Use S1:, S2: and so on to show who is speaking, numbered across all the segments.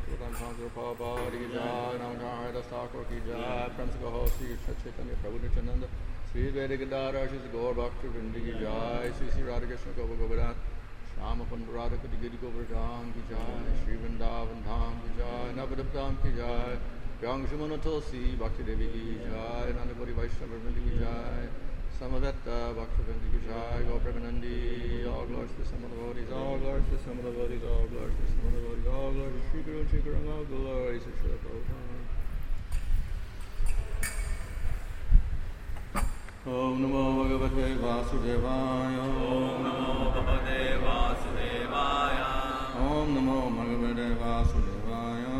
S1: Bhaktivedanta Swami Prabhupada ki jai, Namaskar Das Thakur ki jai, Prince Gaho Sri Chaitanya Prabhu Nityananda, Sri Vedic Gadara, Shri Gaur Bhakti Vrinda ki jai, Sri Radhakrishna Gopa Govardhan, Shama Pandurada Kadigiri Govardhan ki jai, Sri Vrindavan Dham ki jai, Navadiptam ki jai, Vyangshimana Tulsi Bhakti Devi ki jai, Nandapuri Vaishnava Vrinda ki jai, Samavetta Bhakti Vrinda ki jai, Gopramanandi, all glories to some of the devotees, all glories to some of the devotees, all glories to some of the devotees, all glories to Sri Guru and Sri Guru, all glories to Srila Prabhupada. Om Namo Bhagavate Vasudevaya.
S2: Om Namo Bhagavate Vasudevaya.
S1: Om Namo Bhagavate Vasudevaya.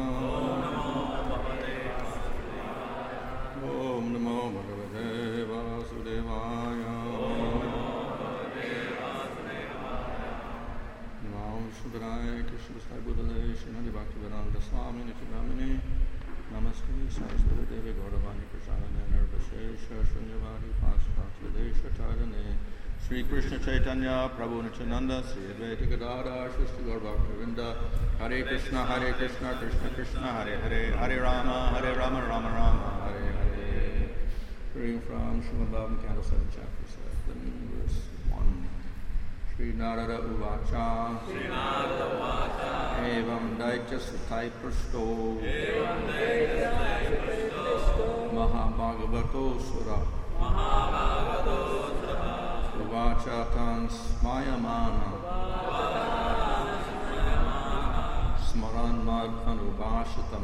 S2: Om Namo
S1: Om Namo
S2: Bhagavate Vasudevaya.
S1: Bhagavate Vasudevaya. Namo Shuddhaya Krishna Vastai Buddhale Srimati Bhaktivedanta Swami Nityanamini Namaste Saraswati Devi Gauravani Prasarane Nirvashesha Shunyavadi Pasakatadesha Tarane Sri Krishna Chaitanya Prabhu Nityananda Sri Advaita Gadada Shri Gaur Bhaktivedanta Hare Krishna Krishna Krishna Hare Hare Hare Rama Rama Rama Hare Hare. Reading from Srimad Bhagavatam Canto 7 Chapter 7 verse 1. Sri Narada Uvacha Evam Daitya Sutai Prashto Mahabhagavato Sura Uvacha Tan Smayamana Smaran Mad Anubhashitam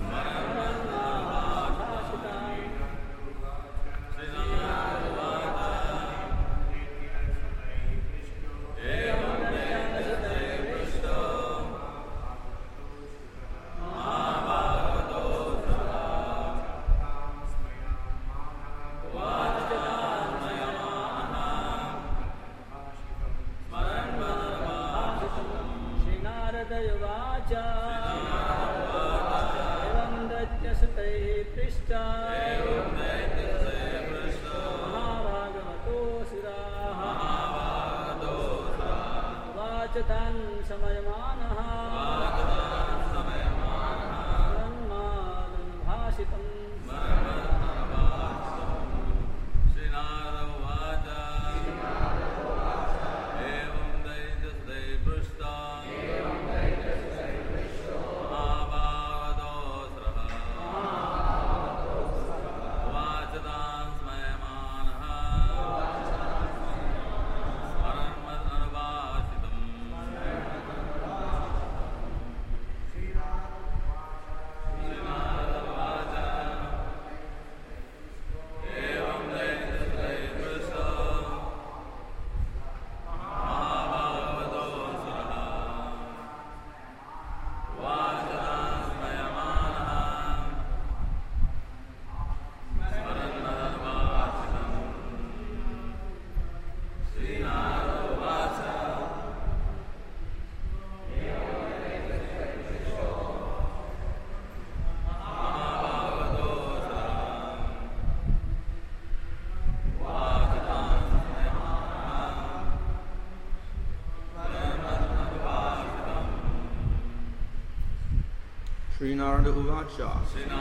S1: Sri Narada Uvacha.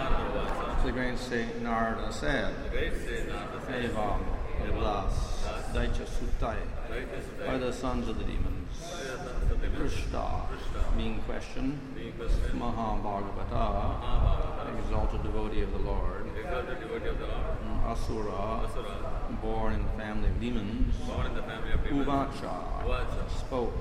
S1: The great Saint Narada said, Evam, alas, Daitya Sutai, are the sons of the demons. Krishna, being questioned, Mahabhagavata, exalted devotee of the Lord, Asura, born in the family of demons, Uvacha, spoke,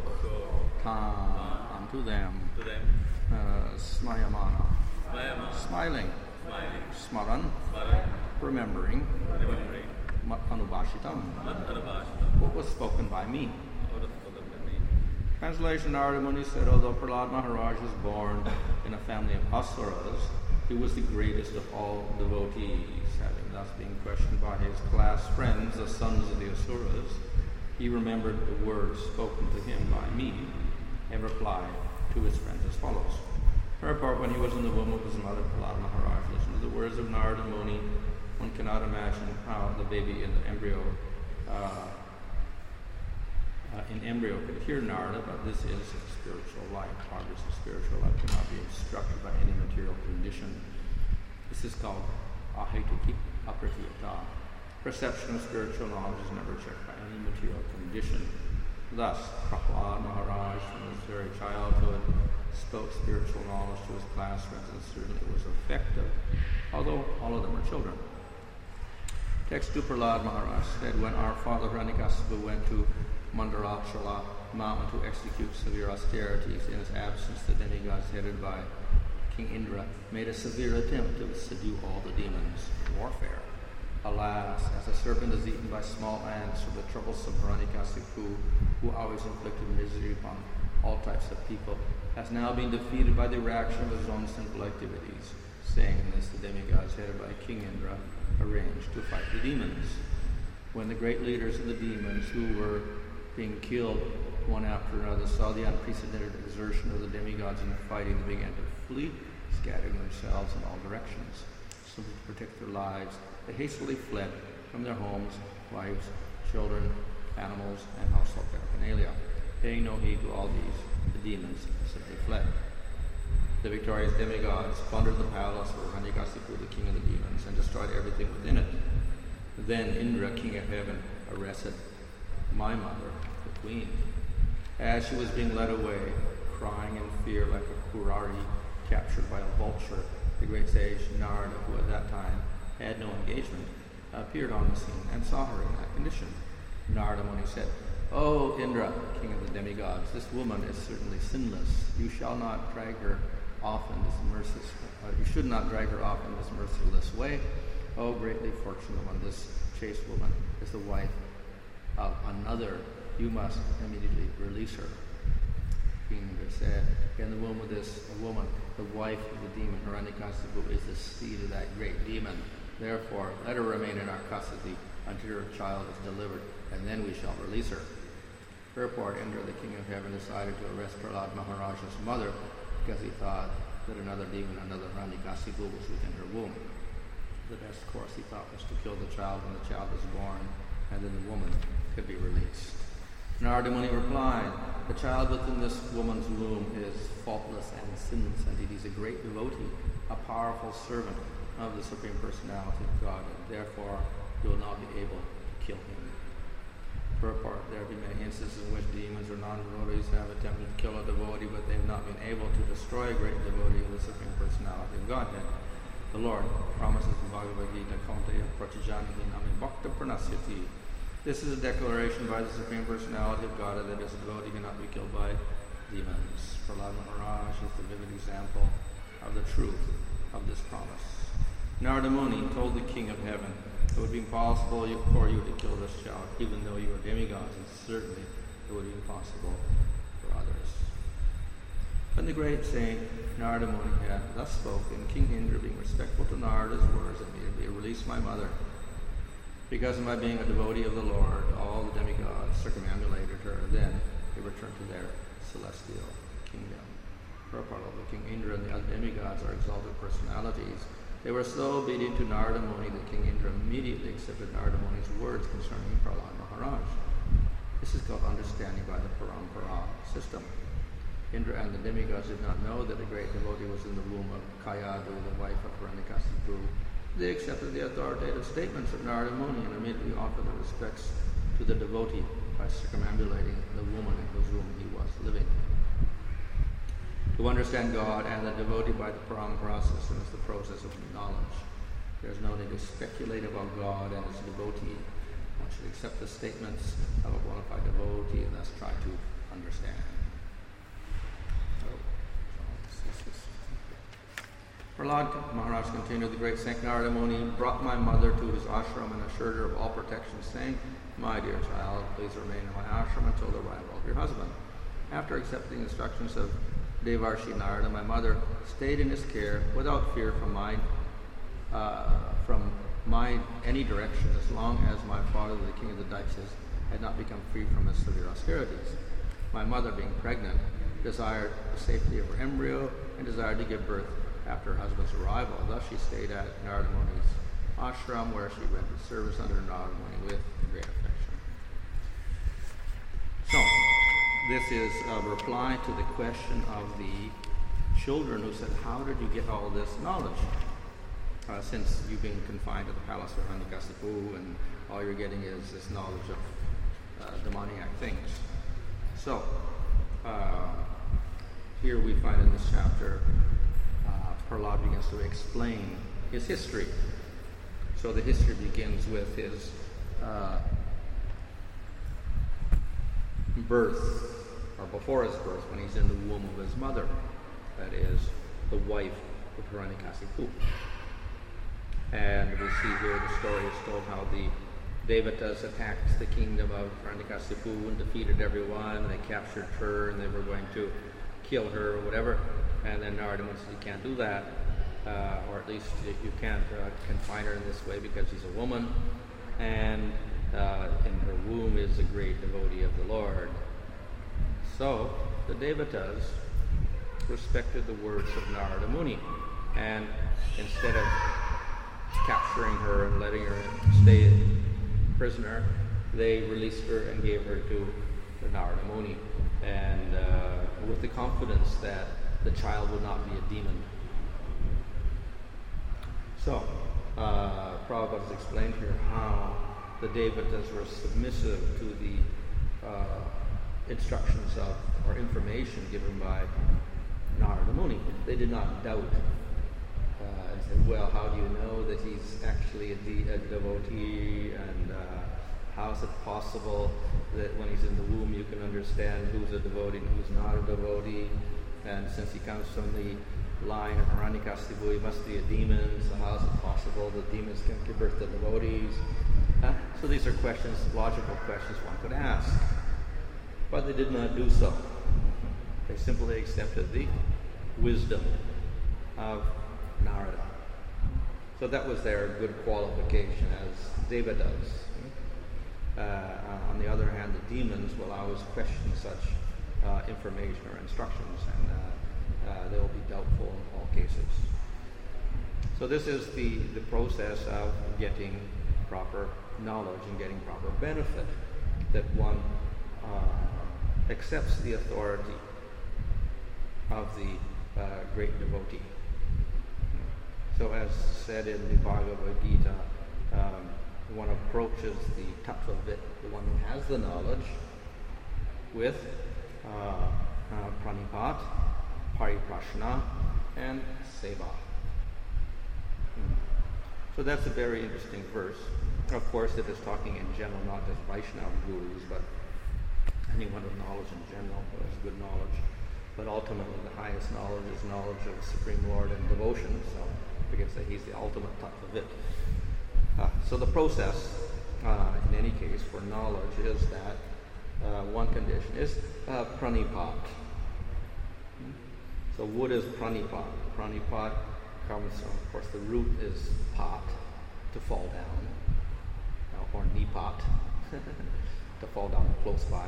S1: unto them, Smayamana, smiling, Smaran, remembering, Anubhashitam, what was spoken by me. Translation: Narada Muni said, although Prahlad Maharaj was born in a family of Asuras, he was the greatest of all devotees, having thus been questioned by his class friends, the sons of the Asuras. He remembered the words spoken to him by me, and replied to his friends as follows. Whereupon, when he was in the womb of his mother, Prahlad Maharaj listened to the words of Narada Muni. One cannot imagine how the baby in the embryo
S3: in embryo could hear Narada, but this is spiritual life. Progress of spiritual life cannot be obstructed by any material condition. This is called ahetuki apratiyata. Perception of spiritual knowledge is never checked by any material condition. Thus, Prahlad Maharaj, from his very childhood, spoke spiritual knowledge to his class friends, and certainly it was effective, although all of them were children. Text to Prahlad Maharaj said, when our father Hiranyakasipu went to Mandarachala mountain to execute severe austerities, in his absence the demigods headed by King Indra made a severe attempt to subdue all the demons. Warfare. Alas, as a serpent is eaten by small ants, or the troublesome Hiranyakasipu, who always inflicted misery upon all types of people, has now been defeated by the reaction of his own sinful activities. Saying this, the demigods headed by King Indra arranged to fight the demons. When the great leaders of the demons, who were being killed one after another, saw the unprecedented exertion of the demigods in the fighting, they began to flee, scattering themselves in all directions. So to protect their lives, they hastily fled from their homes, wives, children, animals, and household paraphernalia. Paying no heed to all these, the demons simply fled. The victorious demigods plundered the palace of Hiranyakasipu, the king of the demons, and destroyed everything within it. Then Indra, king of heaven, arrested my mother, the queen. As she was being led away, crying in fear like a kurari captured by a vulture, the great sage Narada, who at that time had no engagement, appeared on the scene and saw her in that condition. Narada Muni said, "O Indra, king of the demigods, this woman is certainly sinless. You shall not drag her off in this you should not drag her off in this merciless way. O greatly fortunate one, this chaste woman is the wife of another. You must immediately release her." King Indra said, "In the womb of this woman, the wife of the demon Hiranyakasipu is the seed of that great demon. Therefore, let her remain in our custody until her child is delivered, and then we shall release her." Whereupon Indra, the king of heaven, decided to arrest Prahlad Maharaj's mother because he thought that another demon, another Hiranyakasipu, was within her womb. The best course, he thought, was to kill the child when the child was born, and then the woman could be released. Narada Muni replied, "The child within this woman's womb is faultless and sinless, and he is a great devotee, a powerful servant of the Supreme Personality of God, and therefore you will not be able to kill him." Purport, there have been many instances in which demons or non-devotees have attempted to kill a devotee, but they have not been able to destroy a great devotee of the Supreme Personality of Godhead. The Lord promises in Bhagavad Gita, "Kaunteya prachajanihi nami bhakta pranasyati." This is a declaration by the Supreme Personality of God that his devotee cannot be killed by demons. Prahlad Maharaj is the vivid example of the truth of this promise. Narada Muni told the King of Heaven, "It would be impossible for you to kill this child, even though you are demigods, and certainly it would be impossible for others." When the great saint Narada Muni had thus spoken, King Indra, being respectful to Narada's words, immediately released my mother. Because of my being a devotee of the Lord, all the demigods circumambulated her. Then they returned to their celestial kingdom. Purport, although King Indra and the other demigods are exalted personalities, they were so obedient to Narada Muni that King Indra immediately accepted Narada Muni's words concerning Prahlad Maharaj. This is called understanding by the Parampara system. Indra and the demigods did not know that a great devotee was in the womb of Kayadu, the wife of Hiranyakasipu. They accepted the authoritative statements of Narada Muni and immediately offered their respects to the devotee by circumambulating the woman in whose womb he was living. To understand God and the devotee by the Parampara system is the process of knowledge. There is no need to speculate about God and his devotee. One should accept the statements of a bona fide devotee and thus try to understand. Prahlad Maharaj continued, "The great Saint Narada Muni brought my mother to his ashram and assured her of all protection, saying, 'My dear child, please remain in my ashram until the arrival of your husband.' After accepting instructions of Devarshi Narada, my mother stayed in his care without fear from any direction, as long as my father, the king of the Daikshas, had not become free from his severe austerities. My mother, being pregnant, desired the safety of her embryo and desired to give birth after her husband's arrival. Thus she stayed at Narada Muni's ashram, where she rendered service under Narada Muni with great affection." So, This is a reply to the question of the children who said, how did you get all this knowledge? Since you've been confined to the palace of Hiranyakasipu and all you're getting is this knowledge of demoniac things. So, here we find in this chapter, Prahlad begins to explain his history. So the history begins with his birth, or before his birth, when he's in the womb of his mother, that is, the wife of Hiranyakasipu. And we see here the story is told how the Devatas attacked the kingdom of Hiranyakasipu and defeated everyone, and they captured her, and they were going to kill her or whatever. And then Narada said, you can't do that, or at least you can't confine her in this way because she's a woman, and in her womb is a great devotee of the Lord. So the Devatas respected the words of Narada Muni, and instead of capturing her and letting her stay prisoner, they released her and gave her to the Narada Muni, and with the confidence that the child would not be a demon. So, Prabhupada has explained here how the Devatas were submissive to the instructions of, or information given by Narada Muni. They did not doubt and say, well, how do you know that he's actually a devotee, and how is it possible that when he's in the womb you can understand who's a devotee and who's not a devotee? And since he comes from the line of Hiranyakasipu, he must be a demon, so how is it possible that demons can give birth to devotees? So these are questions, logical questions one could ask. But they did not do so. They simply accepted the wisdom of Narada. So that was their good qualification as Devatas. On the other hand, the demons will always question such information or instructions, and they will be doubtful in all cases. So this is the process of getting proper knowledge and getting proper benefit, that one accepts the authority of the great devotee. So as said in the Bhagavad Gita, one approaches the Tattvavit, the one who has the knowledge, with pranipat, pariprashna, and seva. So that's a very interesting verse. Of course, it is talking in general, not just Vaishnava gurus, but anyone with knowledge in general who has good knowledge. But ultimately, the highest knowledge is knowledge of the Supreme Lord and devotion. So we can say he's the ultimate Tattvavit. So the process, in any case, for knowledge is that one condition is pranipat. So what is pranipat? Pranipat comes from, of course, the root is pat, to fall down, or nipat, to fall down close by,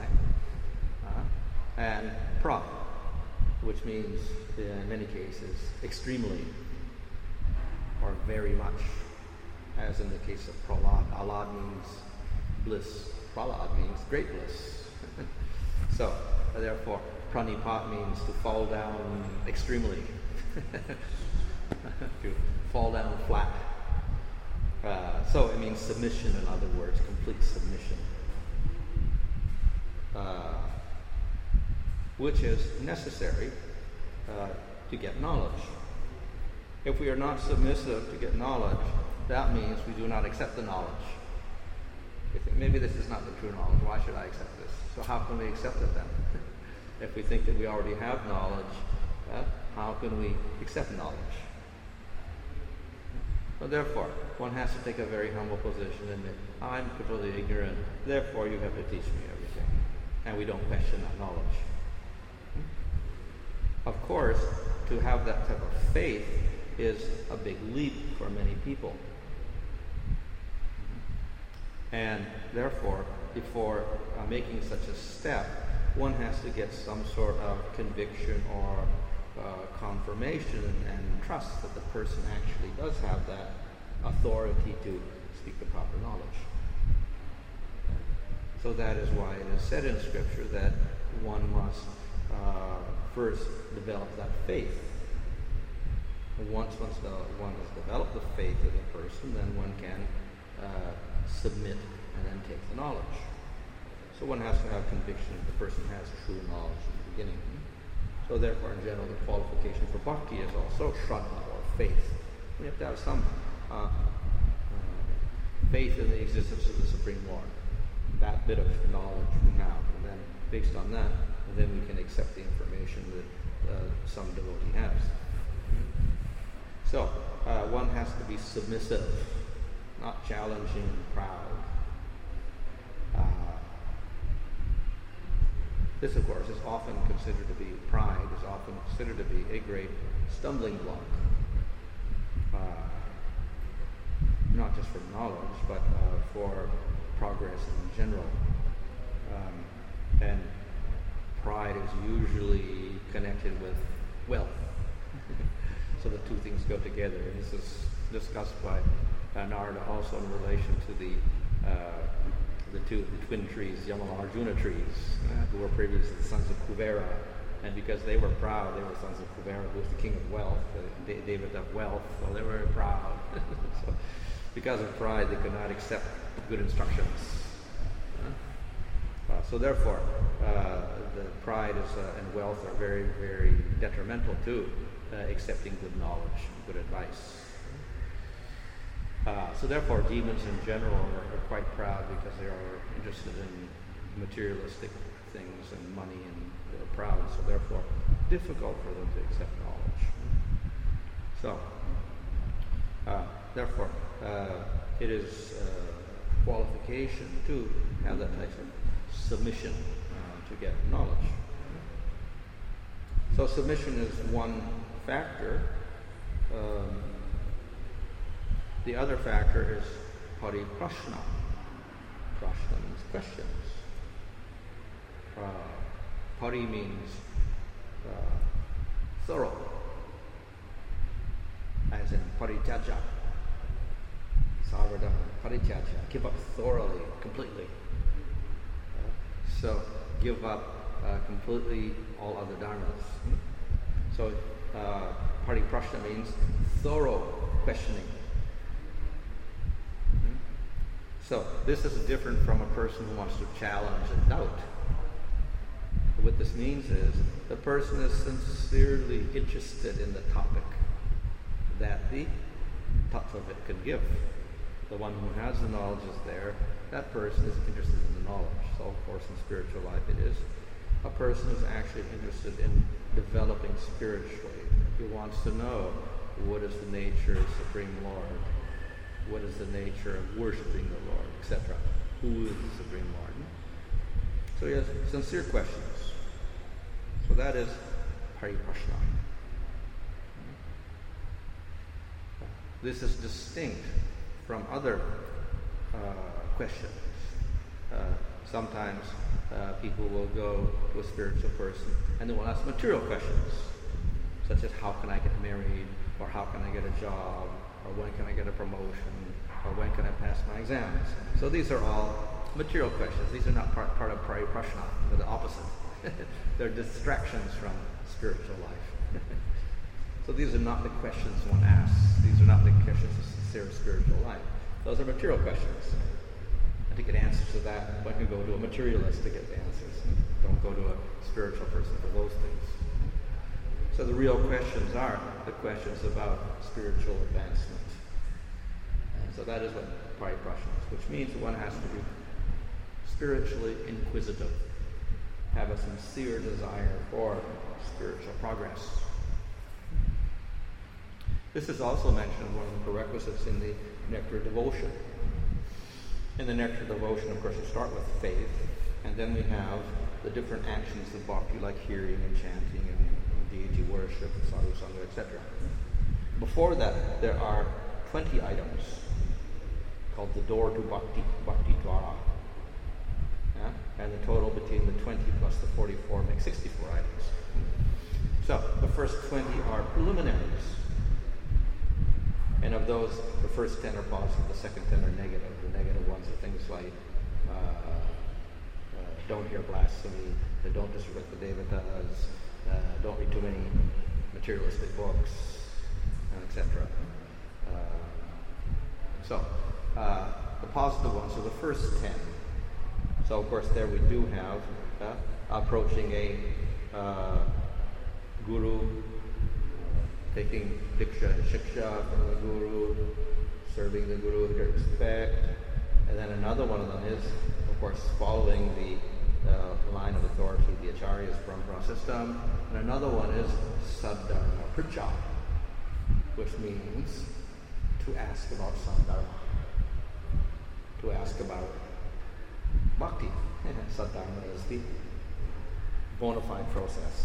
S3: and pra, which means, in many cases, extremely, or very much, as in the case of Prahlad. Alad means bliss, Prahlad means great bliss. So, therefore, pranipat means to fall down extremely, to fall down flat. So it means submission, in other words, complete submission, which is necessary to get knowledge. If we are not submissive to get knowledge, that means we do not accept the knowledge. We think, maybe this is not the true knowledge, why should I accept this? So how can we accept it then? If we think that we already have knowledge, how can we accept knowledge? So therefore, one has to take a very humble position and admit, I'm completely ignorant, therefore you have to teach me everything. And we don't question that knowledge. Of course, to have that type of faith is a big leap for many people. And therefore, before making such a step, one has to get some sort of conviction or confirmation and trust that the person actually does have that authority to speak the proper knowledge. So that is why it is said in Scripture that one must first develop that faith. And once one has developed the faith in the person, then one can submit and then take the knowledge. So one has to have conviction that the person has true knowledge in the beginning. So therefore, in general, the qualification for bhakti is also shraddha, or faith. We have to have some faith in the existence of the Supreme Lord. That bit of knowledge we have, and then based on that, then we can accept the information that some devotee has. So one has to be submissive, not challenging and proud. This, of course, is often considered to be, pride is often considered to be a great stumbling block. Not just for knowledge, but for progress in general. And pride is usually connected with wealth. So the two things go together. And this is discussed by Narada also in relation to the twin trees, Yamala Arjuna trees, who were previously the sons of Kuvera. And because they were proud, they were sons of Kuvera, who was the king of wealth, David of wealth, so they were very proud. So because of pride, they could not accept good instructions. So therefore, the pride and wealth are very, very detrimental to accepting good knowledge, good advice. So therefore, demons in general are quite proud because they are interested in materialistic things and money, and they're proud. So therefore, difficult for them to accept knowledge. So, therefore, it is a qualification to have that type of submission to get knowledge. So submission is one factor. The other factor is pariprashna. Prashna means questions. Pari means thorough, as in parityaja. Sarvadana, parityaja, give up thoroughly, completely. So give up completely all other dharmas. So pariprashna means thorough questioning. So this is different from a person who wants to challenge and doubt. What this means is the person is sincerely interested in the topic that the tattvavit can give. The one who has the knowledge is there. That person is interested in the knowledge. So of course in spiritual life it is. A person is actually interested in developing spiritually. He wants to know what is the nature of Supreme Lord. What is the nature of worshiping the Lord, etc. Who is the Supreme Lord? So he has sincere questions. So that is pariprashna. This is distinct from other questions. Sometimes people will go to a spiritual person and they will ask material questions, such as how can I get married, or how can I get a job, or when can I get a promotion, or when can I pass my exams. So these are all material questions. These are not part of pariprashna. They're the opposite. They're distractions from spiritual life. So these are not the questions one asks. These are not the questions of sincere spiritual life. Those are material questions. And to get answers to that, one can go to a materialist to get the answers. Don't go to a spiritual person for those things. So the real questions are the questions about spiritual advancement. And so that is what pariprashna is, which means one has to be spiritually inquisitive, have a sincere desire for spiritual progress. This is also mentioned as one of the prerequisites in the nectar devotion. In the nectar devotion, of course, you start with faith, and then we have the different actions of bhakti, like hearing and chanting and deity worship, sadhu sangha, etc. Before that, there are 20 items called the door to bhakti, bhakti dwara. Yeah? And the total between the 20 plus the 44 makes 64 items. So the first 20 are preliminaries. And of those, the first 10 are positive, the second 10 are negative. The negative ones are things like
S4: don't hear blasphemy, don't disrespect the devatas, don't read too many materialistic books, etc. The positive ones are the first 10. So of course there we do have approaching a guru, taking diksha and shiksha from the guru, serving the guru with great respect. And then another one of them is, of course, following the line of authority, the Acharya's Parampara system. And another one is Saddharma Pritcha, which means to ask about Saddharma, to ask about bhakti. Saddharma is the bona fide process.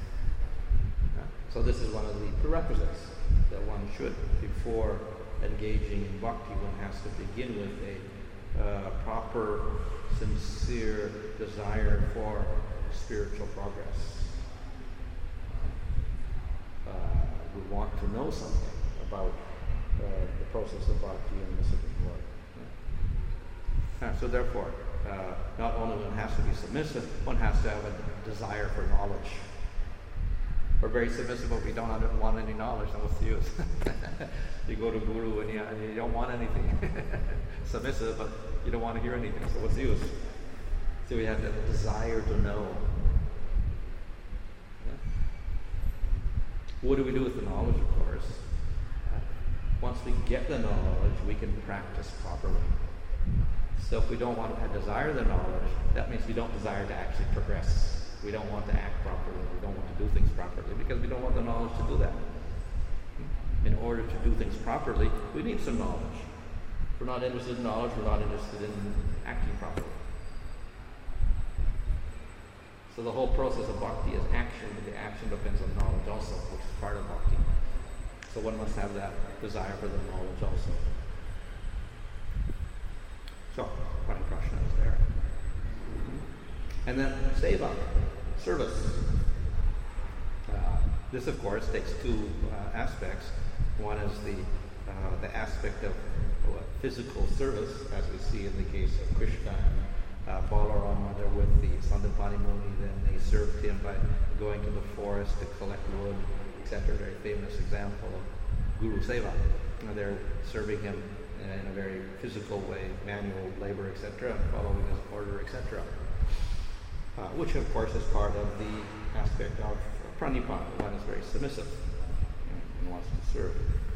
S4: So this is one of the prerequisites that one should, before engaging in bhakti, one has to begin with a proper, sincere desire for spiritual progress. We want to know something about the process of bhakti and the Supreme Lord. So therefore, not only one has to be submissive, one has to have a desire for knowledge. We're very submissive, but we don't want any knowledge, and what's the use? You go to Guru and you don't want anything. Submissive, but you don't want to hear anything, so what's the use? So we have that desire to know. Yeah? What do we do with the knowledge, of course? Once we get the knowledge, we can practice properly. So if we don't want to desire the knowledge, that means we don't desire to actually progress. We don't want to act properly. We don't want to do things properly because we don't want the knowledge to do that. In order to do things properly, we need some knowledge. If we're not interested in knowledge, we're not interested in acting properly. So the whole process of bhakti is action, but the action depends on knowledge also, which is part of bhakti. So one must have that desire for the knowledge also. So, Prashna is there. And then seva, service. This, of course, takes two aspects. One is the aspect of physical service, as we see in the case of Krishna and Balarama. They're with the Sandipani Muni. Then they served him by going to the forest to collect wood, etc. Very famous example of Guru Seva. They're serving him in a very physical way, manual labor, etc., following his order, etc. Which, of course, is part of the aspect of pranipana. One is very submissive and wants to serve.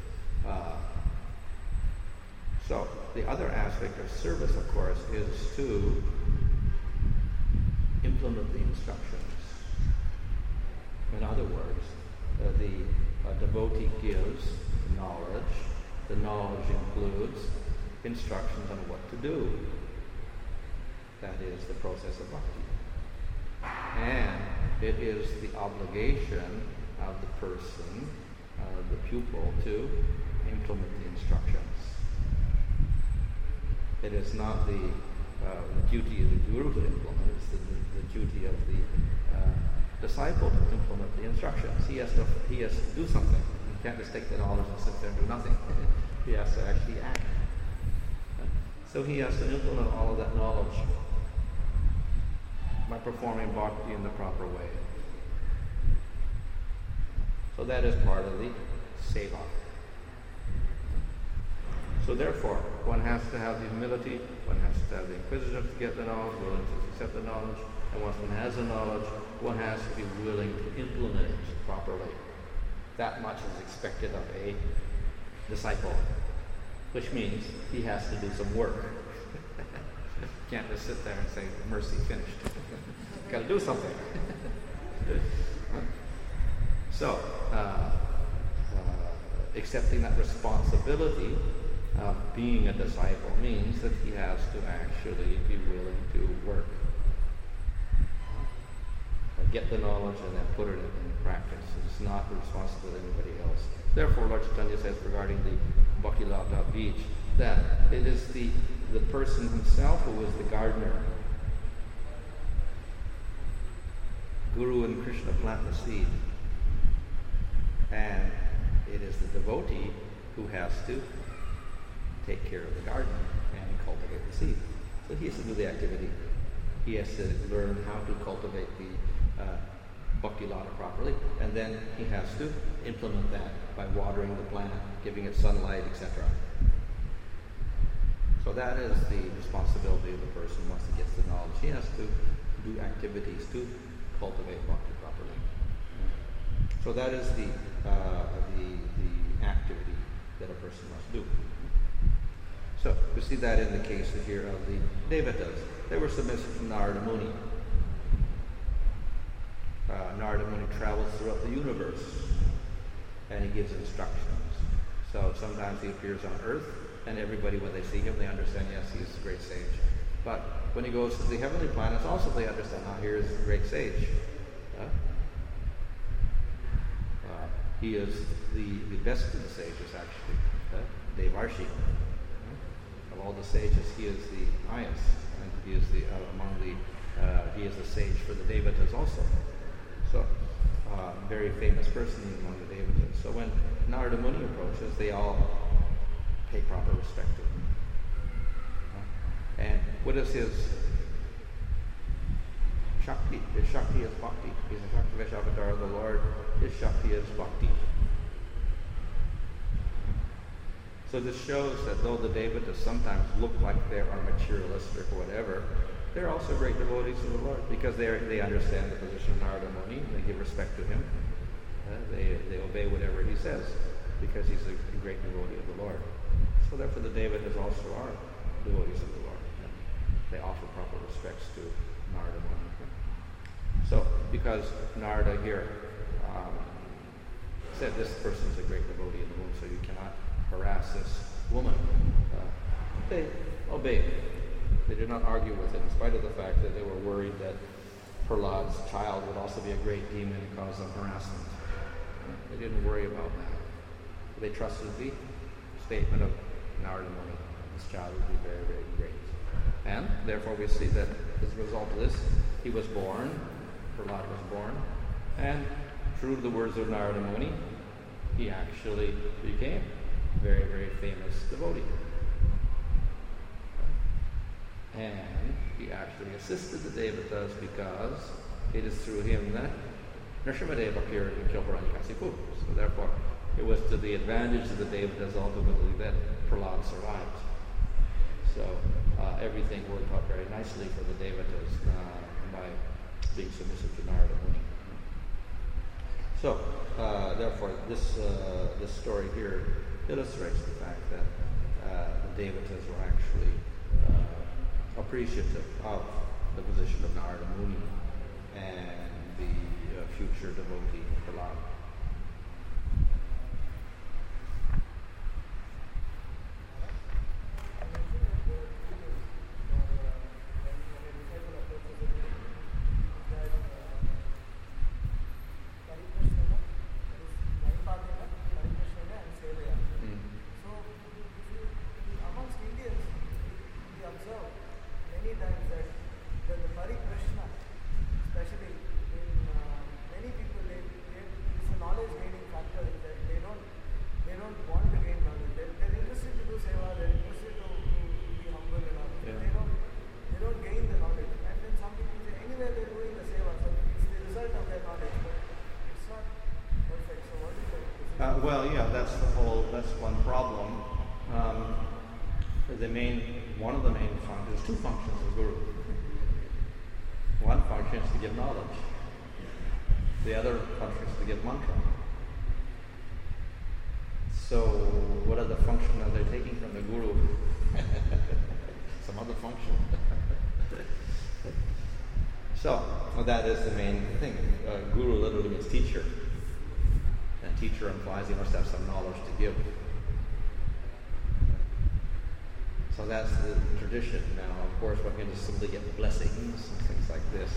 S4: So the other aspect of service, of course, is to implement the instructions. In other words, the devotee gives knowledge. The knowledge includes instructions on what to do. That is the process of bhakti. And it is the obligation of the person, the pupil, to implement the instructions. It is not the duty of the guru to implement, it's the duty of the disciple to implement the instructions. He has to do something. He can't just take the knowledge and sit there and do nothing. He has to actually act. So he has to implement all of that knowledge by performing bhakti in the proper way. So that is part of the seva. So therefore, one has to have the humility, one has to have the inquisitive to get the knowledge, willing to accept the knowledge, and once one has the knowledge, one has to be willing to implement it properly. That much is expected of a disciple, which means he has to do some work. Can't just sit there and say, mercy, finished. Got to do something. So, accepting that responsibility of being a disciple means that he has to actually be willing to work. Get the knowledge and then put it in practice. It's not the responsibility of anybody else. Therefore, Lord Chaitanya says regarding the Bhakti-Lata beach that it is the person himself who is the gardener. Guru and Krishna plant the seed. And it is the devotee who has to take care of the garden and cultivate the seed. So he has to do the activity. he has to learn how to cultivate the bhakti lata properly, and then he has to implement that by watering the plant, giving it sunlight, etc. So that is the responsibility of the person once he gets the knowledge. He has to do activities to cultivate bhakti properly. So that is the activity that a person must do. So we see that in the case here of the Devatas. They were submissive to Narada Muni. Narada Muni travels throughout the universe and he gives instructions. So sometimes he appears on earth and everybody, when they see him, they understand, yes, he's a great sage. But when he goes to the heavenly planets, also they understand, here is a great sage. He is the best of the sages, actually. Devarshi. Of all the sages, he is the highest, and he is he is a sage for the Devatas also. So, very famous person among the Devatas. So when Narada Muni approaches, they all pay proper respect to him. And what is his Shakti? His Shakti is Bhakti. He's a Shakti Avatar of the Lord. His Shakti is Bhakti. So this shows that though the Devatas sometimes look like they are materialistic or whatever, they're also great devotees of the Lord because they understand the position of Narada Muni. They give respect to him. They obey whatever he says because he's a great devotee of the Lord. So therefore the Devatas also are devotees of the Lord. They offer proper respects to Narada Muni. So because Narada here said this person is a great devotee of the Lord, so you cannot harass this woman. They obeyed. They did not argue with it, in spite of the fact that they were worried that Prahlad's child would also be a great demon and cause them harassment. They didn't worry about that. They trusted the statement of Narada Muni. This child would be very, very great. And therefore we see that as a result of this, he was born, Prahlad was born, and true to the words of Narada Muni, he actually became a very, very famous devotee. And he actually assisted the Devatas because it is through him that Nrsimhadeva appeared in Kilparanyakasipu. So therefore, it was to the advantage of the Devatas ultimately that Prahlad survived. So everything worked out very nicely for the Devatas by being submissive to Narada Muni. So therefore, this story here illustrates the fact that the Devatas were actually appreciative of the position of Narada Muni and the future devotee Prahlad. That's one problem. One of the main functions, two functions of Guru. One function is to give knowledge. The other function is to give mantra. So, what other function are they taking from the Guru? Some other function. So, that is the main thing. Guru literally means teacher. And teacher implies he must have some knowledge to give. So that's the tradition. Now, of course, one can just simply get blessings and things like this.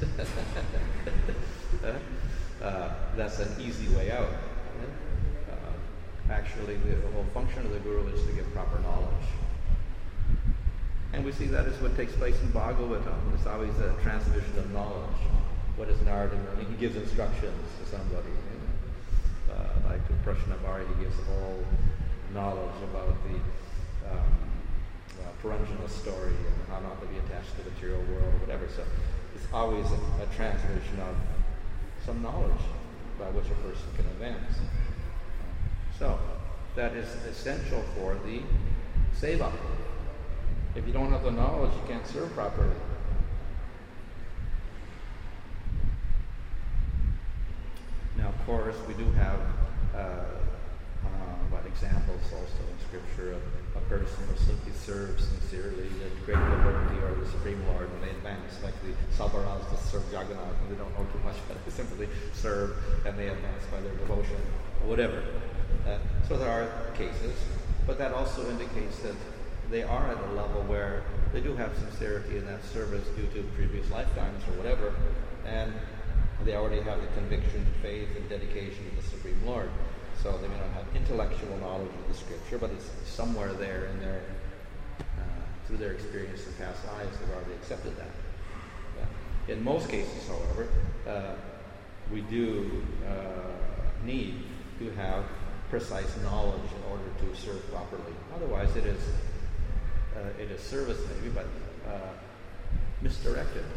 S4: But that's an easy way out. Actually, the whole function of the Guru is to give proper knowledge. And we see that is what takes place in Bhagavatam. It's always a transmission of knowledge. What is Narada Muni? He gives instructions to somebody. Like to Prashnabhari, he gives all knowledge about the Purangana story and how not to be attached to the material world or whatever. So it's always a transmission of some knowledge by which a person can advance. So that is essential for the seva. If you don't have the knowledge, you can't serve properly. Now, of course, we do have examples also in Scripture of a person who simply serves sincerely the great devotee or the Supreme Lord, and they advance, like the Sabaras to serve Jagannath, and they don't know too much, but they simply serve and they advance by their devotion or whatever. So there are cases, but that also indicates that they are at a level where they do have sincerity in that service due to previous lifetimes or whatever, and they already have the conviction, faith, and dedication to the Supreme Lord. So they may not have intellectual knowledge of the Scripture, but it's somewhere there in their, through their experience in past lives, they've already accepted that. In most cases, however, we do need to have precise knowledge in order to serve properly. Otherwise, it is service maybe, but misdirected.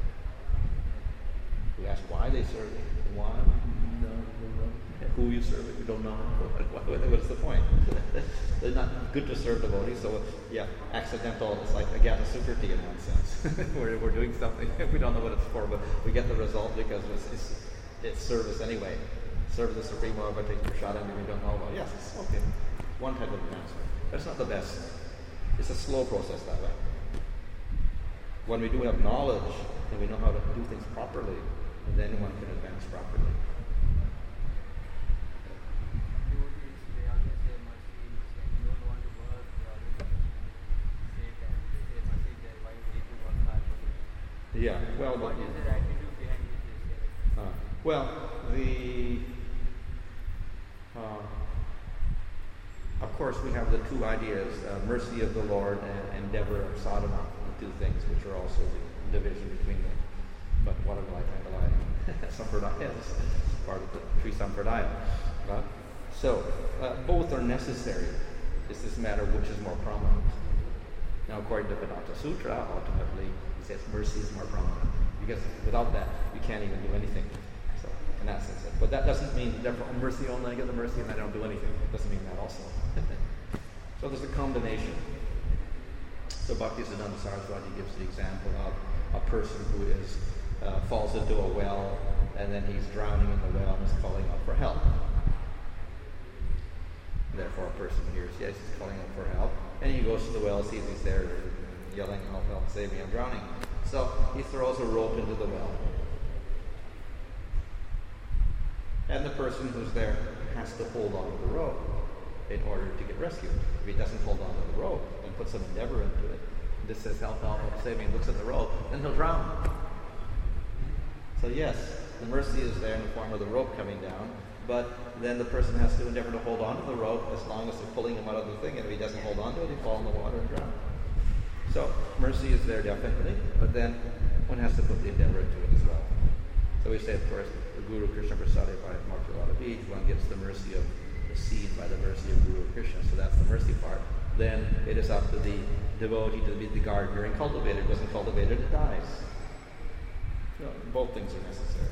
S4: We ask why they serve it. Why? No. Who you serve it, you don't know. What's the point? It's not good to serve devotees, so yeah, accidental. It's like Agatha Sukriti in one sense. we're doing something, we don't know what it's for, but we get the result because it's service anyway. Serve the Supreme Lord by taking prasad and we don't know about. Yes, it's okay. One type of advancement. That's not the best. It's a slow process that way. When we do have knowledge and we know how to do things properly, then one can advance properly. Yeah, well,
S5: what is the attitude behind this?
S4: Well, of course, we have the two ideas: mercy of the Lord and endeavor of sadhana, the two things, which are also the division between them. But what am I Sampradaya is part of the Sri Sampradaya. So both are necessary. It's this matter which is more prominent. Now, according to Vedanta Sutra, ultimately, it says mercy is more prominent. Because without that, you can't even do anything. So, in that sense. But that doesn't mean, therefore, mercy only, I get the mercy and I don't do anything. It doesn't mean that also. So there's a combination. So Bhaktisiddhanta Saraswati gives the example of a person who is falls into a well, and then he's drowning in the well and is calling out for help. Therefore, a person hears, yes, he's calling out for help, and he goes to the well, sees he's there, yelling, help, help, save me, I'm drowning. So he throws a rope into the well. And the person who's there has to hold on to the rope in order to get rescued. If he doesn't hold on to the rope and put some endeavor into it, this says, help, help, help, save me, and looks at the rope, then he'll drown. So yes, the mercy is there in the form of the rope coming down, but then the person has to endeavor to hold on to the rope as long as they're pulling him out of the thing, and if he doesn't hold on to it, he'll fall in the water and drown. So mercy is there definitely, but then one has to put the endeavor into it as well. So we say, of course, the Guru Krishna Prasade by Martyalada Beach, one gets the mercy of the seed by the mercy of Guru Krishna, so that's the mercy part. Then it is up to the devotee to be the gardener and cultivator. If it doesn't cultivate it, it dies. So both things are necessary.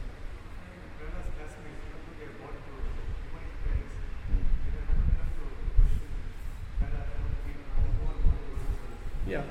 S4: Yeah.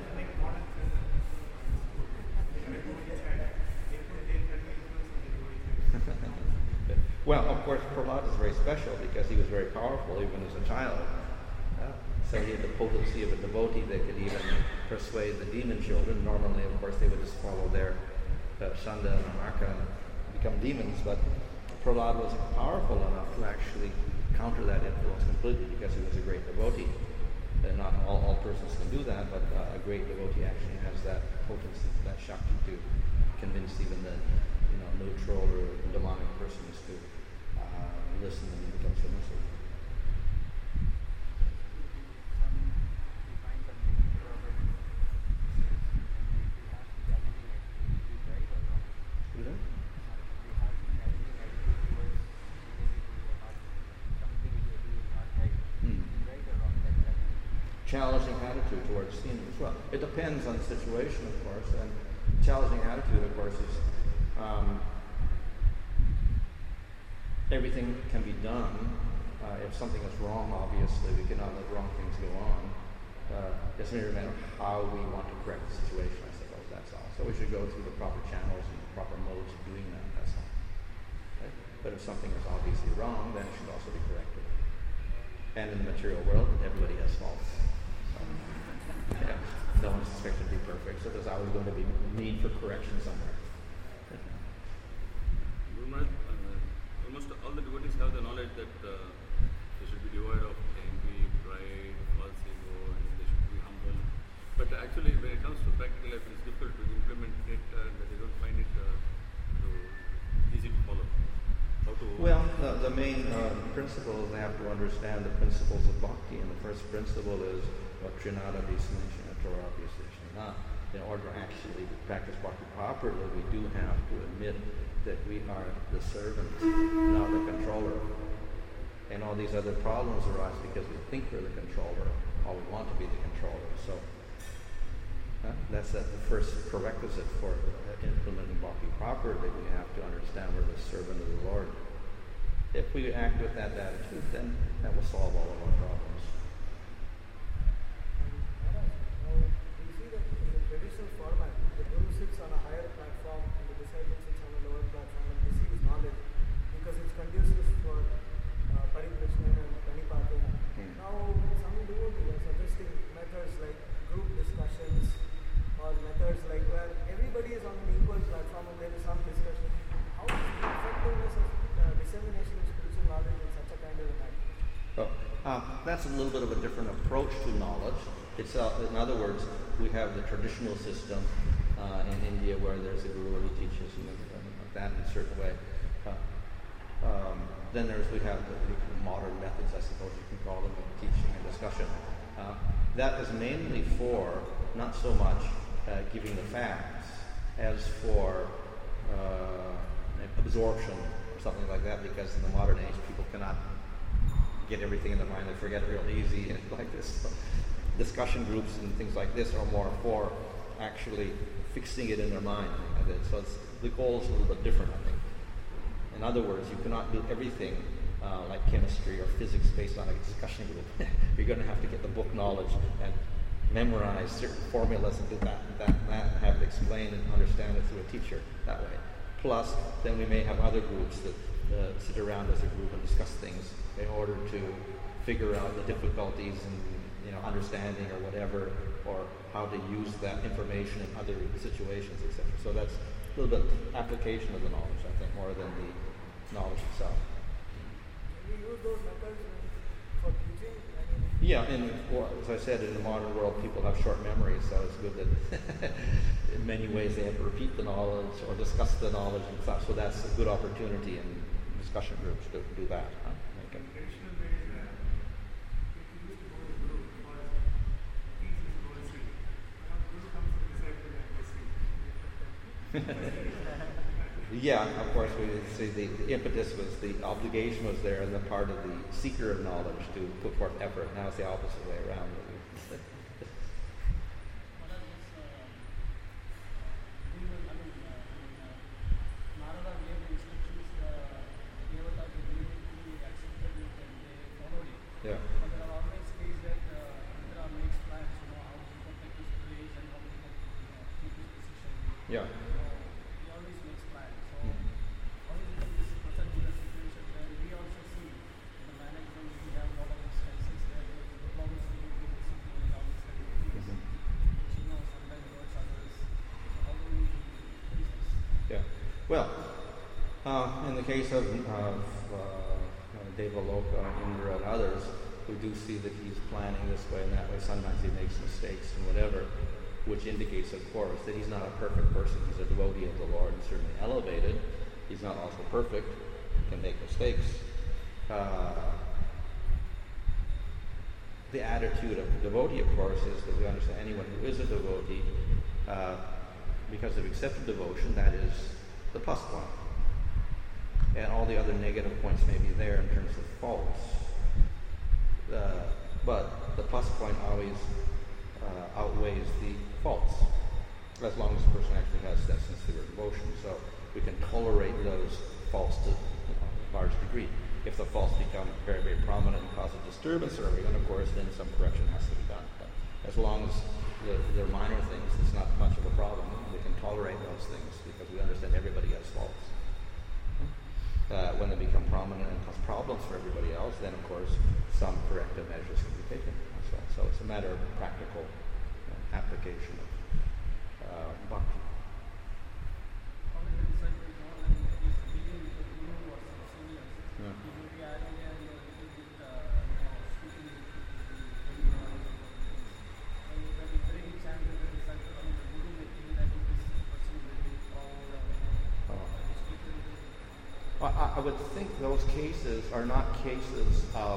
S4: Well, of course, Prahlad is very special because he was very powerful even as a child. So he had the potency of a devotee that could even persuade the demon children. Normally, of course, they would just follow their Shanda and Anarka and become demons, but Prahlad was powerful enough to actually counter that influence completely because he was a great devotee. And not all persons can do that, but a great devotee actually has that potency, that shakti to convince even the neutral or demonic persons to listen and become submissive. challenging attitude towards seniors as well. It depends on the situation, of course, and challenging attitude, of course, is everything can be done. If something is wrong, obviously, we cannot let wrong things go on. It's merely a matter of how we want to correct the situation, I suppose, that's all. So we should go through the proper channels and the proper modes of doing that, that's all. Okay? But if something is obviously wrong, then it should also be corrected. And in the material world, everybody has faults. So, yeah, no one's expected to be perfect, so there's always going to be need for correction somewhere.
S2: Almost all the devotees have the knowledge that they should be devoid of envy, pride, false ego, and they should be humble. But actually, when it comes to practical life, it's difficult to implement it, and they don't find it easy to follow. How to
S4: Well, the main principle, they have to understand the principles of bhakti, and the first principle is Trinada Visamishana Torah Visishana. In order to actually practice bhakti properly, we do have to admit that we are the servant, not the controller. And all these other problems arise because we think we're the controller, or we want to be the controller. So that's the first prerequisite for implementing bhakti properly. We have to understand we're the servant of the Lord. If we act with that attitude, then that will solve all of our problems.
S5: We see that in the traditional format, the Guru sits on a higher platform and the disciple sits on a lower platform and receives knowledge because it's conducive for Parikrishna and Pranipatana. Now, some devotees are suggesting methods like group discussions or methods like where everybody is on an equal platform and there is some discussion. How is the effectiveness of dissemination of spiritual knowledge in such a kind of an act?
S4: That's a little bit of a different approach to knowledge. It's in other words, we have the traditional system in India where there's a guru who teaches and like that in a certain way. Then we have the modern methods, I suppose you can call them, of teaching and discussion. That is mainly for not so much giving the facts as for absorption or something like that, because in the modern age people cannot get everything in their mind, they forget real easy and like this. So discussion groups and things like this are more for actually fixing it in their mind. So the goal is a little bit different, I think. In other words, you cannot do everything like chemistry or physics based on a discussion group. You're going to have to get the book knowledge and memorize certain formulas and do that and have it explained and understand it through a teacher that way. Plus, then we may have other groups that sit around as a group and discuss things in order to figure out the difficulties and understanding or whatever, or how to use that information in other situations, etc. So that's a little bit application of the knowledge, I think, more than the knowledge itself.
S5: Can we use those methods for teaching?
S4: Yeah, and as I said, in the modern world, people have short memories, so it's good that in many ways they have to repeat the knowledge or discuss the knowledge and stuff. So that's a good opportunity in discussion groups to do that. Yeah, of course, we see the impetus was, the obligation was there, and the part of the seeker of knowledge to put forth effort. Now it's the opposite way around. Yeah. Yeah. Well, in the case of Devaloka, Indra, and others, we do see that he's planning this way and that way. Sometimes he makes mistakes and whatever, which indicates, of course, that he's not a perfect person. He's a devotee of the Lord and certainly elevated. He's not also perfect. He can make mistakes. The attitude of the devotee, of course, is that we understand anyone who is a devotee, because of accepted devotion, that is the plus point. And all the other negative points may be there in terms of faults. But the plus point always outweighs the faults, as long as the person actually has that sincere devotion. So we can tolerate those faults to a large degree. If the faults become very, very prominent and cause a disturbance early, then of course then some correction has to be done. But as long as they're minor things, it's not much of a problem. We can tolerate those things because we understand everybody has faults. When they become prominent and cause problems for everybody else, then of course some corrective measures can be taken. So it's a matter of practical application of bhakti. I would think those cases are not cases of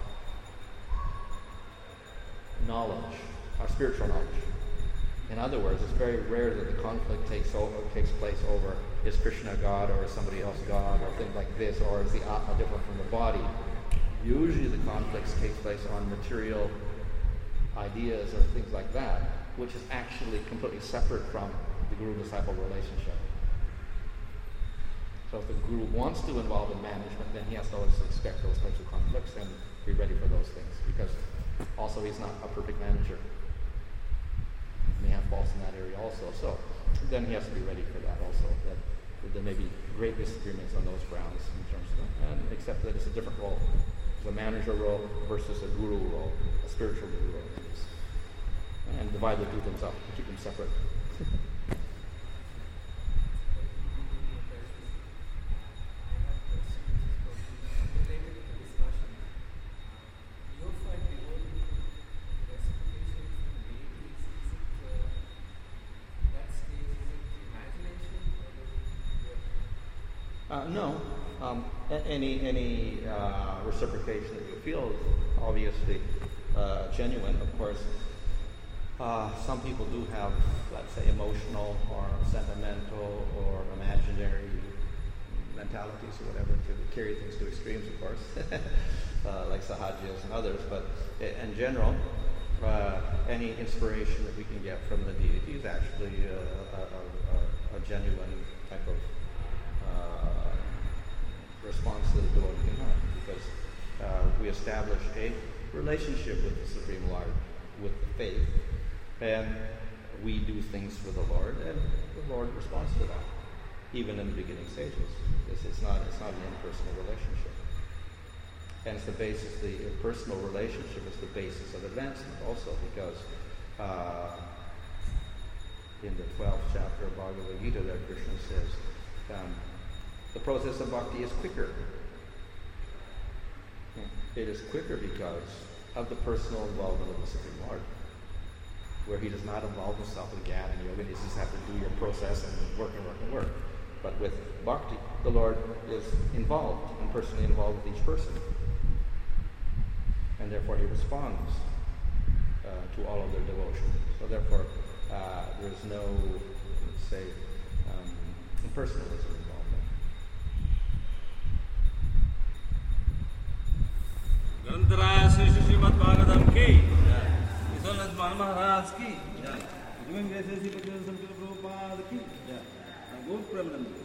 S4: knowledge, or spiritual knowledge. In other words, it's very rare that the conflict takes place over is Krishna God or is somebody else God or things like this, or is the Atma different from the body. Usually the conflicts take place on material ideas or things like that, which is actually completely separate from the guru-disciple relationship. So if the guru wants to involve in management, then he has to always expect those types of conflicts and be ready for those things, because also he's not a perfect manager. He may have faults in that area also. So then he has to be ready for that also. That there may be great disagreements on those grounds in terms of that, and accept that it's a different role. It's a manager role versus a guru role, a spiritual guru role. And divide the two things up, keep them separate. No. Any reciprocation that you feel is obviously genuine, of course. Some people do have, let's say, emotional or sentimental or imaginary mentalities or whatever to carry things to extremes, of course, like Sahajas and others. But in general, any inspiration that we can get from the deity is actually a genuine type of response to the devotee can have, because we establish a relationship with the Supreme Lord, with the faith, and we do things for the Lord, and the Lord responds to that, even in the beginning stages. It's not an impersonal relationship. And it's the basis, the personal relationship is the basis of advancement also, because in the 12th chapter of Bhagavad Gita there Krishna says, the process of bhakti is quicker. It is quicker because of the personal involvement of the Supreme Lord, where he does not involve himself in Gyan and Yoga. You just have to do your process and work and work and work. But with bhakti, the Lord is involved and personally involved with each person. And therefore he responds to all of their devotion. So therefore there is no, let's say, impersonalism involved.
S2: Grantara Sri Srimad Bhagavatam ki, Iswanas Man Maharaj ki, Doing Graces Prabhupada ki, Gaur Premanand.